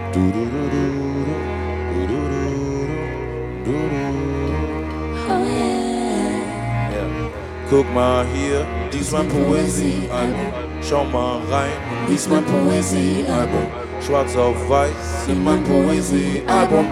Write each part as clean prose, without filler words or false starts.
Guck mal hier, dies mein Poesiealbum. Schau mal rein, dies mein Poesiealbum. Schwarz auf weiß in mein Poesiealbum.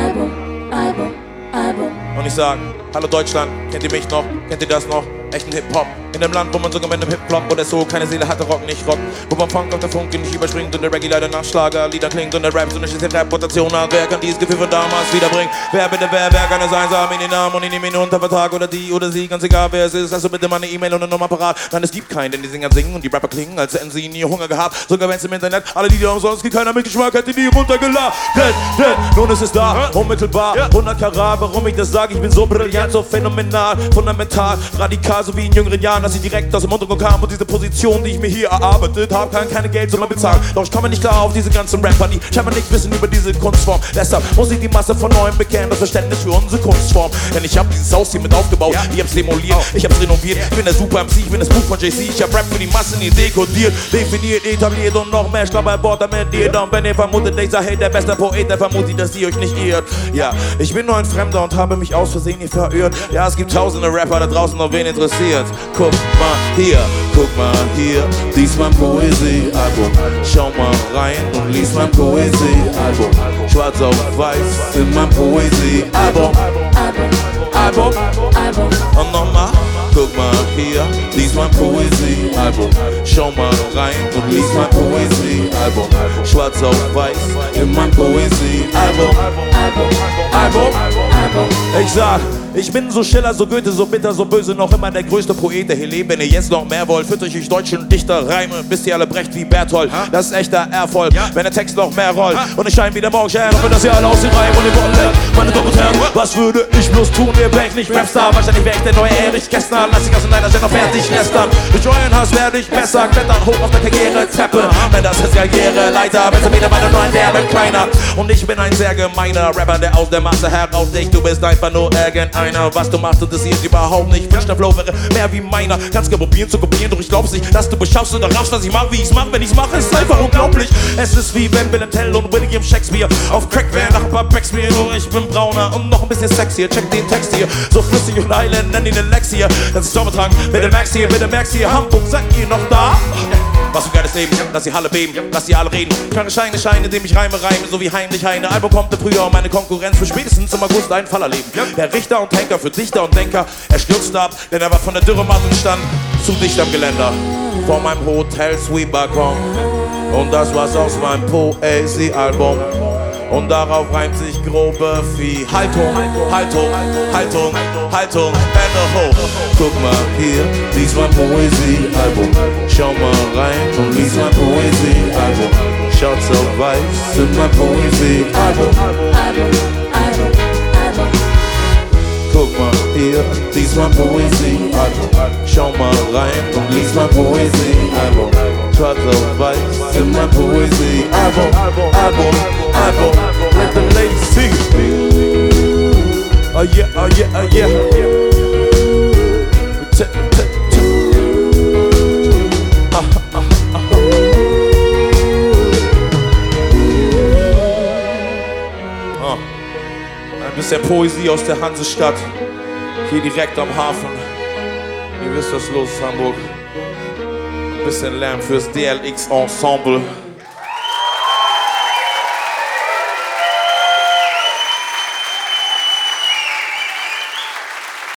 Und ich sag, hallo Deutschland, kennt ihr mich noch? Kennt ihr das noch? Echten Hip-Hop. In einem Land, wo man sogar mit einem Hip-Flop oder so keine Seele hatte, Rock nicht Rock. Wo beim Funk auf der Funke nicht überspringt und der Reggae leider nach Schlagerlieder klingt und der Rap so eine schlechte Reputation hat. Wer kann dieses Gefühl von damals wiederbringen? Wer bitte wer kann es sein? Sag mir den Namen und ich nehme ihn unter Vertrag oder die oder sie, ganz egal wer es ist. Hast du bitte mal eine E-Mail und eine Nummer parat? Nein, es gibt keinen, denn die Singer singen und die Rapper klingen, als hätten sie nie Hunger gehabt. Sogar wenn's im Internet alle Lieder umsonst gibt, keiner mit Geschmack hätte die runtergeladen. Nun ist es da, unmittelbar, 100 Karat. Warum ich das sage, ich bin so brillant, so phänomenal, fundamental, radikal, so wie in jüngeren Jahren, dass ich direkt aus dem Untergrund kam und diese Position, die ich mir hier erarbeitet habe, kann keine Geldsumme bezahlen. Doch ich komme nicht klar auf diese ganzen Rapper, die scheinbar nicht wissen über diese Kunstform. Deshalb muss ich die Masse von neuem bekennen, das Verständnis für unsere Kunstform. Denn ich hab dieses Haus hier mit aufgebaut, ich hab's demoliert, ich hab's renoviert. Ich bin der Super MC, ich bin das Buch von JC, ich hab Rap für die Massen hier dekodiert, definiert, etabliert und noch mehr. Ich glaube ein Wort damit ihr dann, wenn ihr vermutet, ich sag, hey, der beste Poet, der vermutet, dass ihr euch nicht irrt. Ja, ich bin nur ein Fremder und habe mich aus Versehen hier verirrt. Ja, es gibt tausende Rapper da draußen, noch wen interessiert. Guck mal hier, dies mein Poesiealbum. Schau mal rein und lies mein Poesiealbum. Schwarz auf weiß in mein Poesiealbum. Und nochmal, guck mal hier, lies mein Poesiealbum. Schau mal rein und lies mein Poesiealbum. Schwarz auf weiß in mein Poesiealbum. Ich sag, ich bin so Schiller, so Goethe, so bitter, so böse, noch immer der größte Poet, der hier lebt. Wenn ihr jetzt noch mehr wollt, führt euch deutschen Dichter Reime, bis ihr alle brecht wie Berthold. Das ist echter Erfolg, wenn der Text noch mehr rollt. Und ich scheine wieder Morgenstern, hoffe, dass ihr alle aus den Reihen und ihr Worten lernt. Meine Damen und Herren, was würde ich bloß tun? Ihr wärt nicht Rapstar, wahrscheinlich wär ich der neue Erich Kästner. Lass dich aus dem Leider noch fertig lästern. Durch euren Hass werde ich besser, klettern hoch auf der Karrieretreppe. Denn das ist Karriereleiter, besser wieder meine neuen Werbe kleiner. Und ich bin ein sehr gemeiner Rapper, der aus der Masse heraussticht. Du bist einfach nur irgendeiner. Was du machst, interessiert überhaupt nicht. Wünsch, der Flow wäre mehr wie meiner. Kannst gerne probieren zu kopieren, doch ich glaub's nicht, dass du beschaffst oder raffst, was ich mach, wie ich's mach. Wenn ich's mache, ist einfach unglaublich. Es ist wie wenn Willem Tell und William Shakespeare auf Crack wären, nach ein paar Packs mir. Nur ich bin brauner und noch ein bisschen sexier. Check den Text hier, so flüssig und heilend, nenn ihn den Lex hier. Das ist Sommertragen, bitte Max hier, Hamburg, seid ihr noch da? Was für ein geiles Leben, lass die Halle beben, lass die alle reden. Ich mache Scheine, indem ich reime, so wie Heinrich Heine. Album kommt im Frühjahr und meine Konkurrenz für spätestens im August einen Fall erleben. Der Richter und Henker für Dichter und Denker, er stürzte ab, denn er war von der Dürrematte und stand zu dicht am Geländer. Vor meinem Hotel Sweet Balkon. Und das war's aus meinem Poesiealbum. Und darauf reimt sich grobe Vieh. Haltung, Hände hoch. Guck mal hier, lies mein Poesiealbum. Schau mal rein und lies mein Poesiealbum. Schaut so weiß in mein Poesiealbum. Guck mal hier, lies mein Poesiealbum. Schau mal rein und lies mein Poesiealbum. Schwarz auf weiß in mein Poesiealbum. Let the ladies sing. Oh yeah. Ein bisschen Poesie aus der Hansestadt, hier direkt am Hafen. Ihr wisst, was los ist, Hamburg. Ein bisschen Lärm fürs DLX Ensemble.